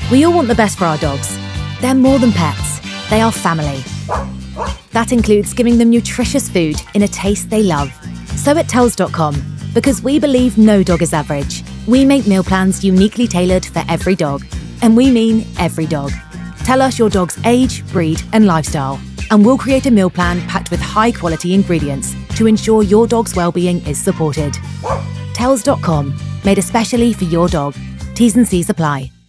We all want the best for our dogs. They're more than pets, they are family. That includes giving them nutritious food in a taste they love. So at Tells.com, because we believe no dog is average, we make meal plans uniquely tailored for every dog. And we mean every dog. Tell us your dog's age, breed, and lifestyle, and we'll create a meal plan packed with high-quality ingredients to ensure your dog's well-being is supported. Tells.com, made especially for your dog. T's and C's apply.